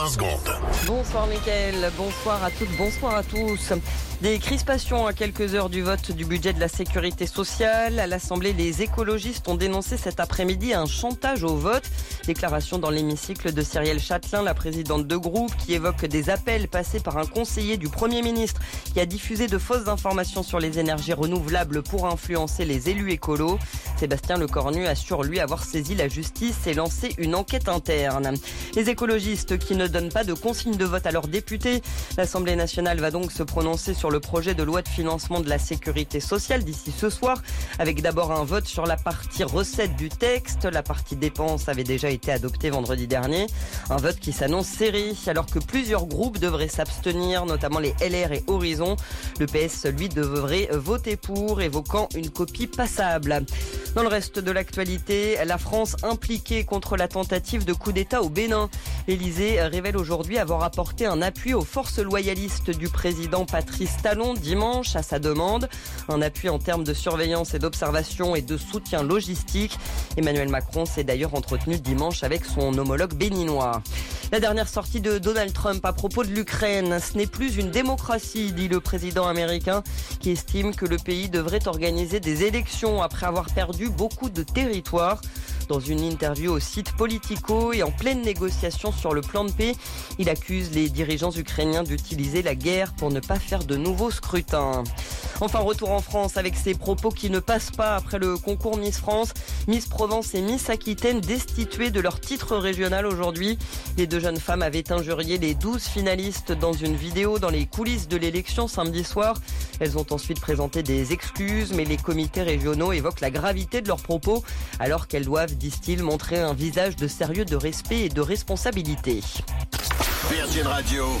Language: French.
20 secondes. Bonsoir Mickaël, bonsoir à toutes, bonsoir à tous. Des crispations à quelques heures du vote du budget de la sécurité sociale. À l'Assemblée, les écologistes ont dénoncé cet après-midi un chantage au vote. Déclaration dans l'hémicycle de Cyrielle Châtelain, la présidente de groupe, qui évoque des appels passés par un conseiller du Premier ministre qui a diffusé de fausses informations sur les énergies renouvelables pour influencer les élus écolos. Sébastien Lecornu assure lui avoir saisi la justice et lancé une enquête interne. Les écologistes qui ne donnent pas de consigne de vote à leurs députés. L'Assemblée nationale va donc se prononcer sur le projet de loi de financement de la sécurité sociale d'ici ce soir, avec d'abord un vote sur la partie recette du texte. La partie dépenses avait déjà été adoptée vendredi dernier. Un vote qui s'annonce serré alors que plusieurs groupes devraient s'abstenir, notamment les LR et Horizon. Le PS, lui, devrait voter pour, évoquant une copie passable. Dans le reste de l'actualité, la France impliquée contre la tentative de coup d'État au Bénin. L'Élysée révèle aujourd'hui avoir apporté un appui aux forces loyalistes du président Patrice Talon dimanche à sa demande. Un appui en termes de surveillance et d'observation et de soutien logistique. Emmanuel Macron s'est d'ailleurs entretenu dimanche avec son homologue béninois. La dernière sortie de Donald Trump à propos de l'Ukraine, ce n'est plus une démocratie, dit le président américain, qui estime que le pays devrait organiser des élections après avoir perdu beaucoup de territoires. Dans une interview au site Politico et en pleine négociation sur le plan de paix, il accuse les dirigeants ukrainiens d'utiliser la guerre pour ne pas faire de nouveaux scrutins. Enfin, retour en France avec ces propos qui ne passent pas après le concours Miss France. Miss Provence et Miss Aquitaine destituées de leur titre régional aujourd'hui. Les deux jeunes femmes avaient injurié les 12 finalistes dans une vidéo dans les coulisses de l'élection samedi soir. Elles ont ensuite présenté des excuses, mais les comités régionaux évoquent la gravité de leurs propos, alors qu'elles doivent, disent-ils, montrer un visage de sérieux, de respect et de responsabilité. Virgin Radio.